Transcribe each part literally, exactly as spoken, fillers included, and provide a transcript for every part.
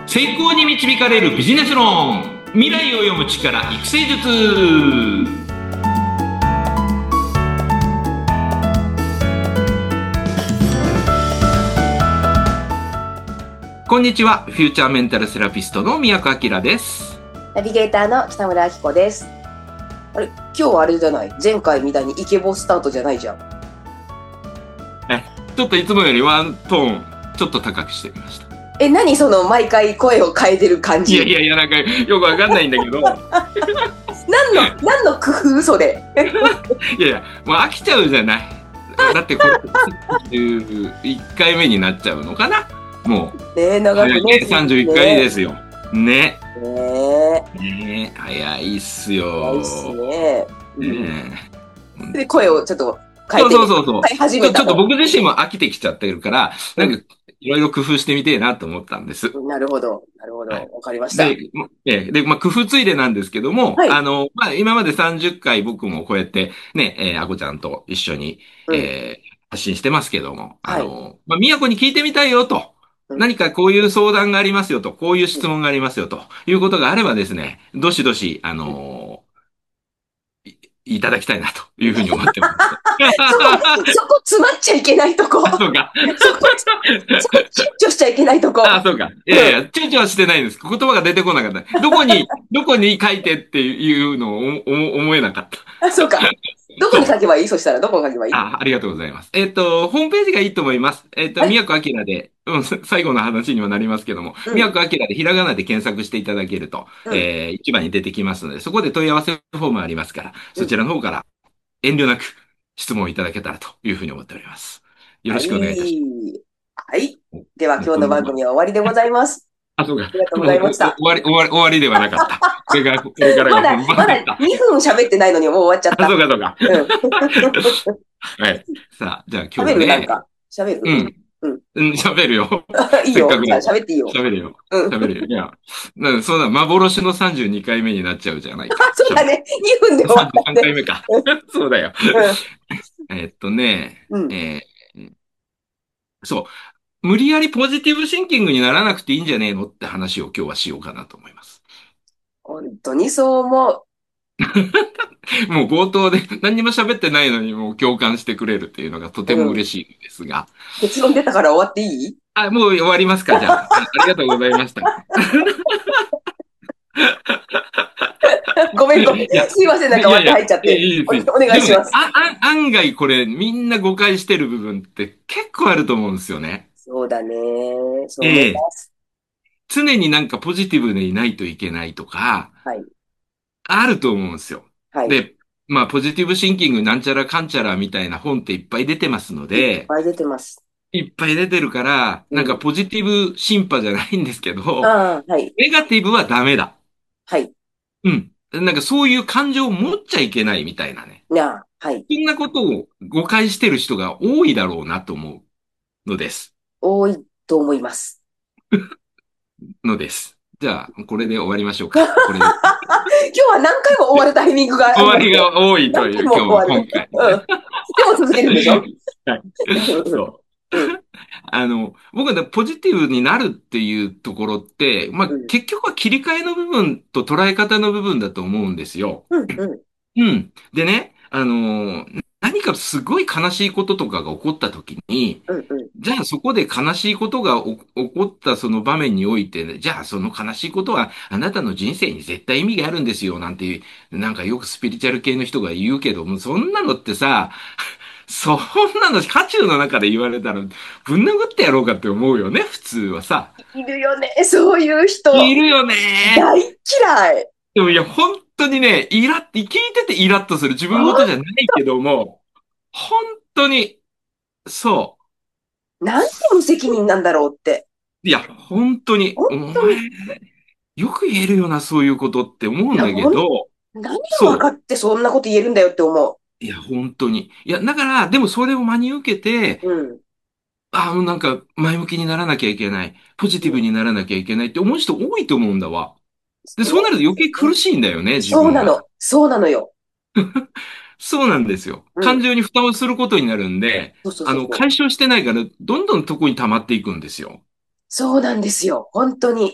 成功に導かれるビジネス論、未来を読む力、育成術。こんにちは。フューチャーメンタルセラピストの宮古明です。 ナビゲーターの北村明子です。あれ、今日はあれじゃない、前回みたいにイケボスタートじゃないじゃん。 えちょっといつもよりワントーンちょっと高くしてみました。 え、何その毎回声を変えてる感じ。 いやいやいや、なんかよくわかんないんだけど何の何の工夫それいやいや、もう飽きちゃうじゃない。だってこれいっかいめになっちゃうのかな。もうねえ、長くね、 さんじゅういっかいですよね。 ねえねえ、早いっすよ。 早いっすね。 ねえ、で、声をちょっと変えて、 そうそうそうそう。 変え始めたちょっと僕自身も飽きてきちゃってるから、なんかいろいろ工夫してみてえなと思ったんです。 なるほど、なるほど、わ、 はい、 かりました。 で、えで、まあ、工夫ついでなんですけども、 はい、 あの、まあ、今までさんじゅっかい僕もこうやってね、えー、あこちゃんと一緒に、 うん、 えー、発信してますけども、あはい、 の、まあ、宮古に聞いてみたいよと。 うん、 何かこういう相談がありますよと、こういう質問がありますよということがあればですね、どしどし、あうん。 のい、いただきたいなというふうに思ってます。 そこ、そこ詰まっちゃいけないとこ。 あ、そうか。 そこ、そこ、躊躇しちゃいけないとこ。 あ、そうか。いやいや、躊躇はしてないんです。言葉が出てこなかった。どこに、どこに書いてっていうのを思思えなかった。 あ、そうか。どこに書けばいい？そしたらどこに書けばいい？ あ、ありがとうございます。えっと、ホームページがいいと思います。えっと、 はい。 宮古明で、うん、最後の話にはなりますけども、 うん、 宮古明でひらがなで検索していただけると、 うん、 えー、一番に出てきますので、そこで問い合わせフォームありますから、そちうん。 らの方から遠慮なく質問いただけたらというふうに思っております。よろはしくお願いいたしい。はい。 ます。 では今日の番組は終わりでございます。 あ、そうか。 ありがとうごもう、お、お終ざいました。 わり、終わり、終わりではなかった。これが、これからまだ、 が本番まだだった。 にふん喋ってないのにもう終わっちゃっあ、そうた。 か、そうか。 うん。 はい。さあ、じゃあ今日喋はね、 るなんか。喋る。 うん。 うん。 うん、喋るよ。 いいせっかよ。じゃあくだから。 喋っていいよ。 喋るよ。 うん。 喋るよ。いや、な、そうだ、幻のさんじゅうにかいめになっちゃうじゃないか。 そうだね。にふんで終わっ 33 たね。 回目か。そうだよ。えっとね、 うん。うん。 えーそう。無理やりポジティブシンキングにならなくていいんじゃねえのって話を今日はしようかなと思います。 本当にそう思う。 もう冒頭で何にも喋ってないのにもう共感してくれるっていうのがとてもうん。 嬉しいんですが。 結論出たから終わっていい？ あ、もう終わりますか、じゃあ。あ、ありがとうございました。 ごめんごめん。 いや、 すいません。なんか割っていやいや、 入っちゃって。 いやいいですよ。 お、お願でもね、 いします。 あ、あ、案外これみんな誤解してる部分って結構あると思うんですよね。 そうだね。そう思いええ。 ます。 常になんかポジティブでいないといけないとか、 はい。 あると思うんですよ。 はい。 で、まあ、ポジティブシンキングなんちゃらかんちゃらみたいな本っていっぱい出てますのいっで、 ぱい出てます。 いっぱい出てるから、なんかうん。 ポジティブシンパじゃないんですけど、 ああ、はい。 ネガティブはダメだ。 はい。 うん。なんかそういう感情を持っちゃいけないみたいなね。 なあ、はい。 そんなことを誤解してる人が多いだろうなと思うのです。 多いと思います。 のです。じゃあ、これで終わりましょうか。これで。 今日は何回も終わるタイミングがあ終わりりますね。 が多いと何回いう、今日はも終わる。 今回。 うん。でも続けるんでしょ？ はい。そう。 うん。 あの、僕はねポジティブになるっていうところって、まあ、 うん。 結局は切り替えの部分と捉え方の部分だと思うんですよ。 うん。うん。 うん。でね、あの、何かすごい悲しいこととかが起こった時に、 うん。うん。 じゃあそこで悲しいことが起起こったその場面において、ね、じゃあその悲しいことはあなたの人生に絶対意味があるんですよなんていう、なんかよくスピリチュアル系の人が言うけども、そんなのってさ、そんなの渦中の中で言われたらぶん殴ってやろうかって思うよね、普通はさ。 いるよね。そういう人。 いるよね。 大嫌い。 でもいや、本当にね、イラッ、聞いててイラッとする自分あ、 事じゃないけども、本当に、そなんて無責任なんだろうって。 う。いや、本当に、 本お前、 当に。 よく言えるよな、そういうことって思ういや、 んだけほん、 ど、 何が分かそってそんなこと言えるんだよって思う。いや、本当に。いや、だから、でもそれを真に受けて、 う。うん。 ああ、もうなんか前向きにならなきゃいけない。ポジティブにならなきゃいけないって思う人多いと思うんだわ。で、そうなると余計苦しいんだよね、自分が。 そうなの。そうなのよ。 そうなんですよ。 うん。 感情に負担をすることになるんで、 そうそうあの、 そうそう。 解消してないから、どんどんとこに溜まっていくんですよ。 そうなんですよ。本当に。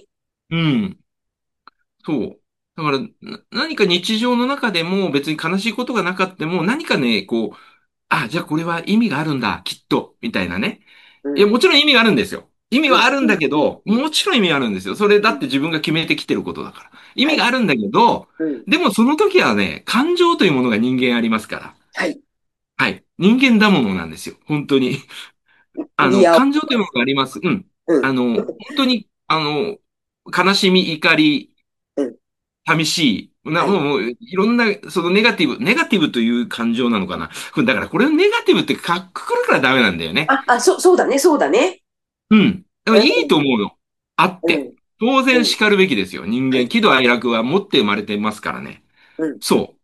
うん。そう。だから、な何か日常の中でも別に悲しいことがなかったも、何かね、こう、あ、じゃあこれは意味があるんだ、きっと、みたいなね。いや、 うん。 もちろん意味があるんですよ。意味うん。 はあるんうん。 だけど、 うん。 もちろん意味があるんですよ。それだうん。 って自分が決めてきてることだから。意はい。 味があるんだけど、 うん。 でもその時はね、感情というものが人間ありますから。 はい。 はい。人間だものなんですよ。本当に。あの、 似合う。 感情というものがあります。うん。 うん。 あの、本当に、あの、悲しみ、怒り、 うん。 寂しい。な、 はい。 もう、もういろんな、そのネガティブ、ネガティブという感情なのかな。これだからこれをネガティブってかっくくるからダメなんだよね。 あ、あ、そ、そうだね、そうだね。 うん。でもうん。 いいと思うよ。あっうん。 て。当うん。 然叱るべきですよ。人間、 はい。 喜怒哀楽は持って生まれてますからね。 うん。 そう。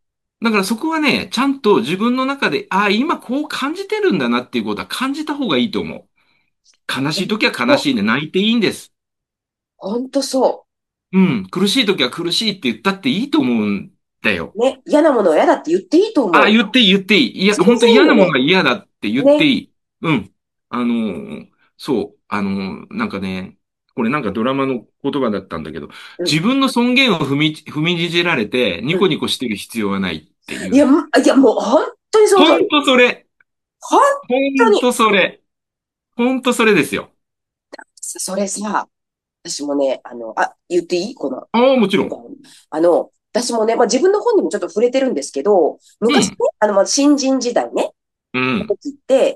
だからそこはね、ちゃんと自分の中で、ああ、今こう感じてるんだなっていうことは感じた方がいいと思う。悲しい時は悲と、 しいで泣いていいんです。 ほんとそうん。苦しい時は苦しいって言ったっていいと思うんだよ。 う。ね。嫌なものは嫌だって言っていいとあ、 思う。 言っていい、言っていい。いや、 全本当嫌なもの然いいよね。 は嫌だって言ってね。 いい。うん。あのーそう、あのーなんかね、これなんかドラマの言葉だったんだけど、 うん。 自分の尊厳を踏み、踏みにじられて、ニうん。 コニコしてる必要はないっていいや、 う。 まいや、もう本当にその通本り。 当それ。 本当に。 本当それ。本当それですよ。 それさ、私もね、あの、あ、言っていいこの、 ああ、もちろん。 あの、私もね、まあ、自分の本にもちょっと触れてるんですけど、昔ね、 うん。 あの、まあ、新人時代ね、 うん。 時って、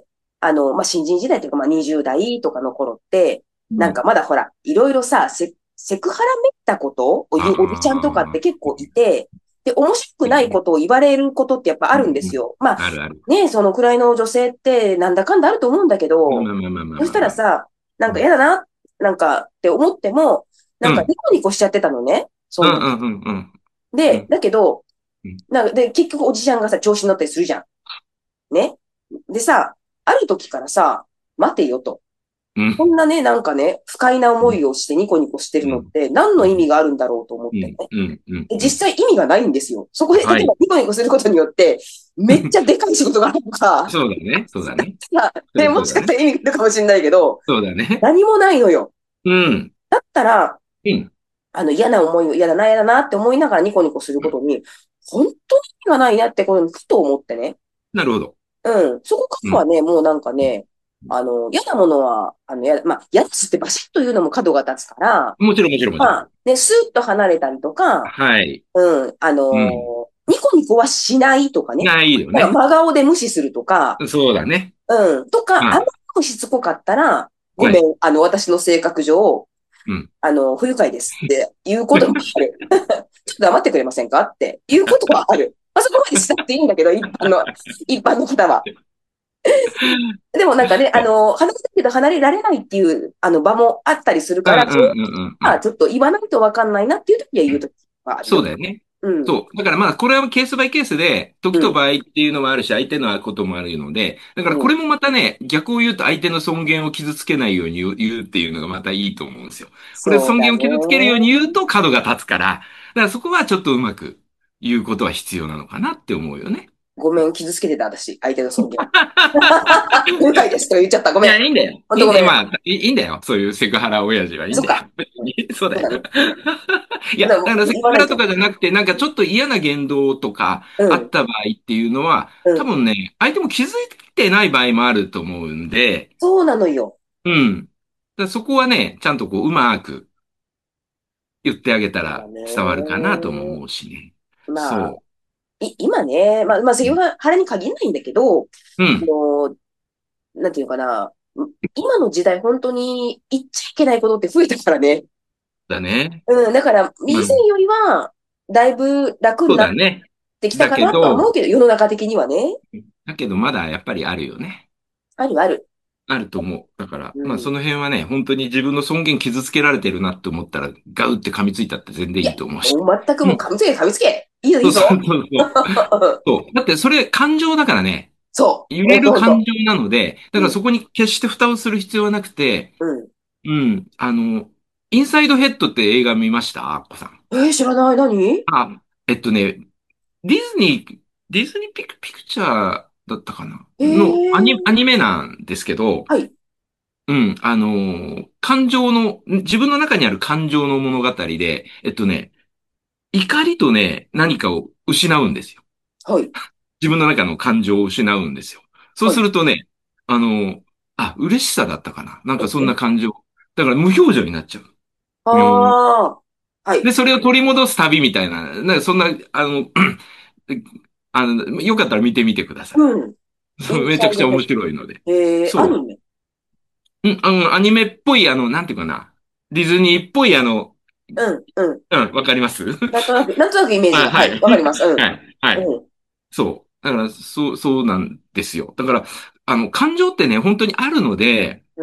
あの、まあ、新人時代というか、まあ、にじゅう代とかの頃って、 うん。 なんかまだほら、いろいろさ、セ、セクハラめったことをあ言うおじちゃんとかってあ。 結構いて、で、面白くないことを言われることってやっぱあるんうん。うん。 ですよ。まあ、 あるある。 ね、そのくらいの女性ってなんだかんだあると思うんだけど、 まあまあまあまあそしまあまあ。 たらさ、なんかうん。 嫌だな、なんかって思っても、なんかうん。 ニコニコしちゃってたのね、そうん。 の時。 うん。うん。うで、 ん。 だけど、 うん。 なんか、で、結局おじちゃんがさ、調子に乗ったりするじゃん。ね。でさ、ある時からさ、待てよと。 うん。 こんなね、なんかね、不快な思いをしてニコニコしてるうん。 のって何の意味うん。 があるんだろうと思っうん。 てね。 うん。うん。 で、 うん。 実際意味がないんですよ。そこで、例はい。 えばニコニコすることによって、めっちゃでかい仕事があるとか、 そうだね。そうだね。 さ、 そで、 うそうだね。 もしかしたら意味があるかもしれないけど、 そうだね。 何もないのよ。 うん。 だったら、 うん。 あの、嫌な思いを、嫌だな、嫌だなって思いながらニコニコすることに、本当に意味がないなってことにふと思ってね。 なるほど。 うん。そこかうん。 らはね、もうなんかうん。 ね、あの、嫌なものは、あの、や、まあ、嫌ですってバシッと言うのも角が立つから、 もちろん、もちろん、もちろん。 まあ、ね、スーッと離れたりとか、 はい。 うん、あのうん。 ーニコニコはしないとかね。 ないよだからね。 真顔で無視するとか、 そうだね。 うん、とか、あんまりまあ、 にもしつこかったら、ごはい。 めん、あの、私の性格上、 うん。 あの、不愉快ですっていうこともある。ちょっと黙ってくれませんかっていうことはある。まあ、そこまでしなくていいんだけど、一般の、一般の方は。でもなんかね、あの、離れたけど離れられないっていう、あの、場もあったりするから、 うんうんそういううんうんう時は、 ん。 ちょっと言わないとわかんないなっていう時は言う時はあるよ。 そうだよね。 うん。 そう。だからまあ、これはケースバイケースで、時うん。 と場合っていうのもあるし、相手のこともあるので、だからうん。 これもまたね、逆を言うと相手の尊厳を傷つけないように言う、言うっていうのがまたいいと思うんですよ。これ尊そうだね。 厳を傷つけるように言うと角が立つから、だからそこはちょっとうまく言うことは必要なのかなって思うよね。 ごめん、傷つけてた、私。相手の尊厳。不愉快ですと言っちゃった。ごいや、 めん。 いいんだよ。いいんだよ。 ほんとごめん。 まあ、いいいいんだよ。そういうセクハラ親父はいいんそっか。 だよ。別にそうだよ。 そうだね。 いや、 でも、 だからセクハラと言わないと。 かじゃなくて、なんかちょっと嫌な言動とかうん。 あった場合っていうのは、 うん。 多分ね、相手も気づいてない場合もあると思うんで、 そうなのよ。 うん。だからそこはね、ちゃんとこう、うまく言ってあげたらそうだね。 伝わるかなとも思うしね。 まあ、 そい、今ね、まあ、まあ、セう。うん。 クハラに限らないんだけど、あうんの、なんていうのかな。今の時代、本当に言っちゃいけないことって増えたからね。 だね。 うん。だから、以前うん。 よりは、だいぶ楽になっそうだね。 てきただかなとは思けど、 うけど、世の中的にはね。 だけどまだやっぱりあるよね。 あるある。 あると思う。だから、まあそうん。 の辺はね、本当に自分の尊厳傷つけられてるなって思ったら、ガウって噛みついたって全然いや、 いいと思うし。 もう全くもううん。 噛みつけ、噛みつけ。いいよ、いそうそういぞ。 そうそう。そう。だってそれ感情だからね。 そう。 揺れほんとほんと。 る感情なので、だかうん。 らそこに決して蓋をする必要はなくて、 うん。 うん。あの、インサイドヘッドって映画見ましたアッコさん？ えー、知らない。何？ あ、えっとね、ディズニー、ディズニーピク、ピクチャーだったかなえのアニ、アー、 ニメなんですけど、 はい。 うん、あのー感情の、自分の中にある感情の物語で、えっとね、怒りとね、何かを失うんですよ。 はい。 自分の中の感情を失うんですよ。そうはい。 するとね、あのーあ、嬉しさだったかな。なんかそんなうんうん。 感情。だから無表情になっちゃう。 あみょーん。 あ。はい。 で、それを取り戻す旅みたいな、なんかそんな、あの、あの、よかったら見てみてください。 うん。インめちゃくちゃ面サイドヘッ白いので。 ド。えー、アそニメ。 う。うん、あの、アニメっぽい、あの、なんていうかな。ディズニーっぽい、あの、 うん、うん。 うん、わかります。 なんとなく、なんとなくイメージあ、 が。はい。 はい。 わかります。うはい。はん。 い。 うん。 そう。だから、そう、そうなんですよ。だから、あの、感情ってね、本当にあるので、 うん。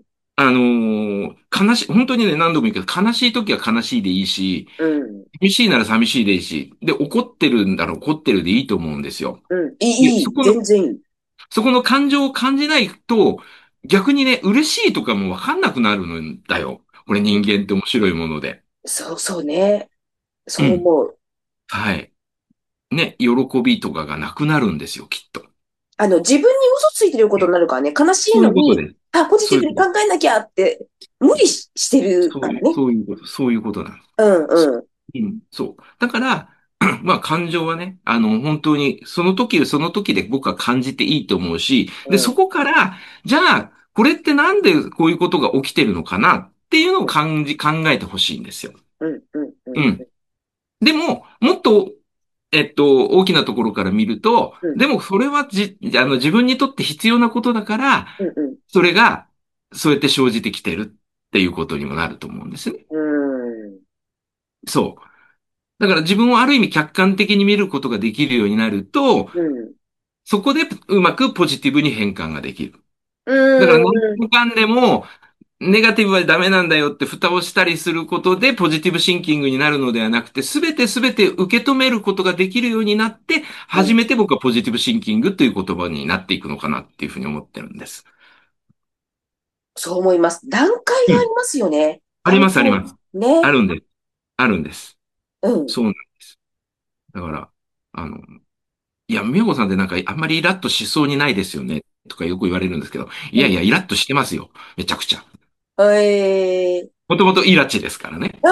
あのー悲しい、本当にね、何度も言うけど、悲しい時は悲しいでいいし、 うん。 寂しいなら寂しいでいいし、で、怒ってるんだろう、怒ってるでいいと思うんですよ。 うん。 で、 いい、いい。 そこの、 全然いい。 そこの感情を感じないと、逆にね、嬉しいとかもわかんなくなるんだよ。これ人間って面白いもので。 そう、そうね。 うん。 そう思う。 はい。ね、喜びとかがなくなるんですよ、きっと。 あの、自分に嘘ついてることになるからね、悲しいそういのに、 うことです。 あ、ポジティブに考そういうこと。 えなきゃって、無理ししてるそういう、 からね。 そういうこと、そういうことなんです。 うん、うん、 うん、そう。だから、まあ感情はね、あの、本当に、その時その時で僕は感じていいと思うし、で、 うん、 そこから、じゃあ、これってなんでこういうことが起きてるのかなっていうのを感じ、考えてほしいんですよ。 うん、うん、うん、 うん。でも、もっと、えっと、大きなところから見ると、 うん、 でもそれはじ、あの、自分にとって必要なことだから、 うん、 それが、そうやって生じてきてるっていうことにもなると思うんですね。 うん、 そう。だから自分をある意味客観的に見ることができるようになると、 うん、 そこでうまくポジティブに変換ができる。 うだから何ん、 もかんでも、ネガティブはダメなんだよって蓋をしたりすることでポジティブシンキングになるのではなくて、すべてすべて受け止めることができるようになって、 うん。 初めて僕はポジティブシンキングという言葉になっていくのかなっていうふうに思ってるんです。 そう思います。段階うん。 がありますよね。 あります、あり段階。 ます。あね。 るんです。あるんです。 うん。 そうなんです。だから、あの、いや、みやこさんってなんかあんまりイラッとしそうにないですよね、とかよく言われるんですけど、いやいや、 うん。 イラッとしてますよ。めちゃくちゃ。 えー。 もともとイラチですからね。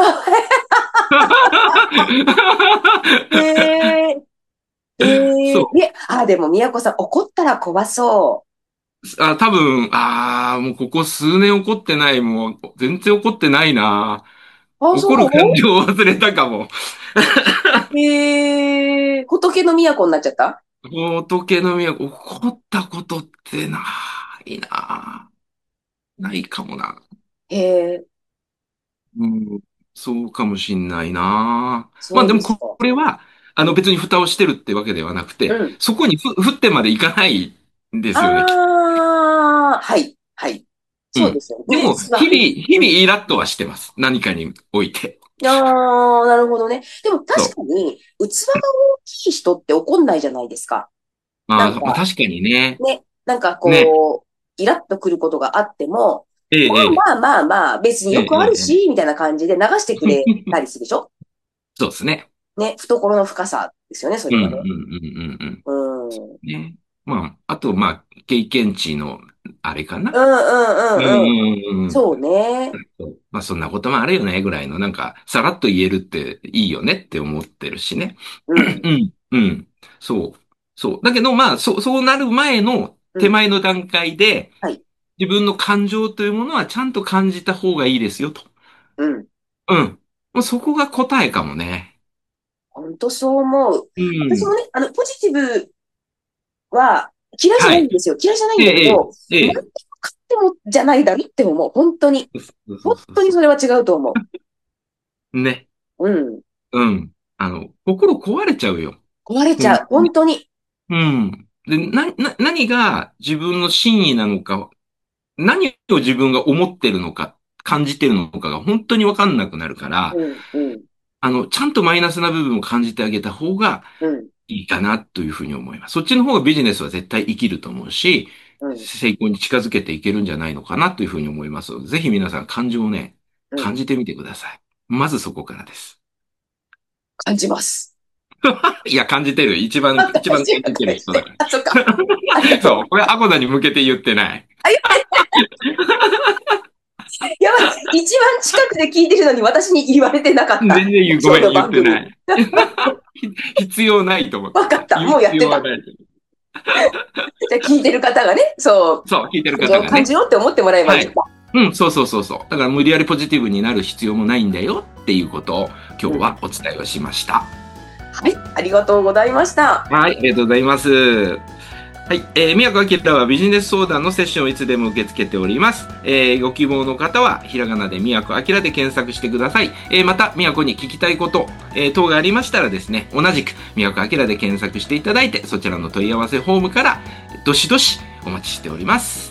えー。えー。 そいえ、あ、でも、宮子さん、怒ったら怖そう。あ、多分、ああ、もうここ数年怒ってない、もう全然怒ってないな。 う。あ、そ怒る感情を忘れたかも。 うえー。仏の都になっちゃった？ 仏の宮、怒ったことってないな。ないかもな。 へえ、 うん、そうかもしんないな。まあでもこそうですか。 れは、あのうん。 別に蓋をしてるってわけではなくて、 うん。 そこにふ降ってまでいかないんですよね、きっと。 ああ、はい、はい。 うん。 そうですよね。 でも、 ルーツは、 日々、 うん、 日々 うん。 イラッとはしてます。何かにおいて。 ああ、なるほどね。でも確そう。 かに、器が大きい人って怒んないじゃないですか。 まあ、まあなんか、 確かにね。 ね、なんかね。 こう、イラッとくることがあっても、 ええ、ええ、 まあまあまあまあ、別にええ、 よくあるええ。 し、みたいな感じで流してくれたりするでしょ？ そうですね。 ね、懐の深さですよね、そうん、うん、 れはね。 うん、うん、うん。 うん。うん、 ね。まあ、あと、まあ、経験値の、あれかうな。うん、 ん、うん、うん。 うん、うん。 そうね。 そうまあそんなこともあるよね、ぐらいの、なんか、さらっと言えるっていいよねって思ってるしね。 うん、 うん、うん。そう。そう。だけど、まあ、そう、そうなる前のうん。 手前の段階で、 はい。 自分の感情というものはちゃんと感じた方がいいですよと。 うん。 うん。もうそこが答えかもね。 本当そう思う。 うん。 私もね、あの、ポジティブは嫌いじゃはい。 ないんですよ。嫌いじゃないんええ、 だけど、なんでもええ。 かってもじゃないだろって思う。本当に。 そうそ本うそうそ当にそれは違うと思う。ね。 う。うん。 うん。あの、心壊れちゃうよ。 壊れちゃう。 本当に。 本当に。 うん。で、な、な、何が自分の真意なのか、何を自分が思ってるのか、感じてるのかが本当にわかんなくなるから、 うん、うん、 あの、ちゃんとマイナスな部分を感じてあげた方がうん、 いいかなというふうに思います。そっちの方がビジネスは絶対生きると思うし、 うん、 成功に近づけていけるんじゃないのかなというふうに思いますので、ぜひ皆さん感情をね、 うん。 感じてみてください。まずそこからです。 感じます。 いや、感じてる。一番、一番私は感じて感じて。 る人だかあ、そっか。 ら。 ありがとう。 そう。これアコダに向けて言ってない。 あ、言って。 近くで聞いてるのに私に言われてなかった。 全然言う、ごめん、言ってない。必要ないと思って。 わかった。もうやってた。じゃあ聞いてる方がね、そう。 そう、聞いてる方がね。 感じよって思ってもらえばいいか。 うん、そうそうそうそう。だから無理やりポジティブになる必要もないんだよっていうことを今日はお伝えをしました。 はい、ありがとうございました。 はい、ありがとうございます。はい、えー、宮古明はビジネス相談のセッションをいつでも受け付けております。えー、ご希望の方はひらがなで宮古明で検索してください。えー、また宮古に聞きたいこと、えー、等がありましたらですね、同じく宮古明で検索していただいて、そちらの問い合わせフォームからどしどしお待ちしております。